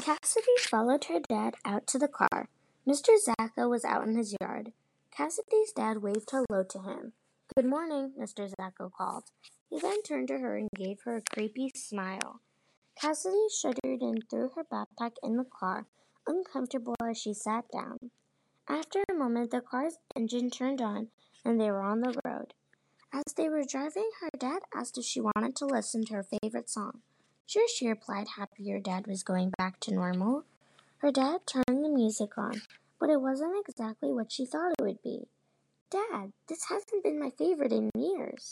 Cassidy followed her dad out to the car. Mr. Zacco was out in his yard. Cassidy's dad waved hello to him. "Good morning," Mr. Zacco called. He then turned to her and gave her a creepy smile. Cassidy shuddered and threw her backpack in the car, uncomfortable as she sat down. After a moment, the car's engine turned on, and they were on the road. As they were driving, her dad asked if she wanted to listen to her favorite song. Sure, she replied, happy her dad was going back to normal. Her dad turned the music on, but it wasn't exactly what she thought it would be. "Dad, this hasn't been my favorite in years."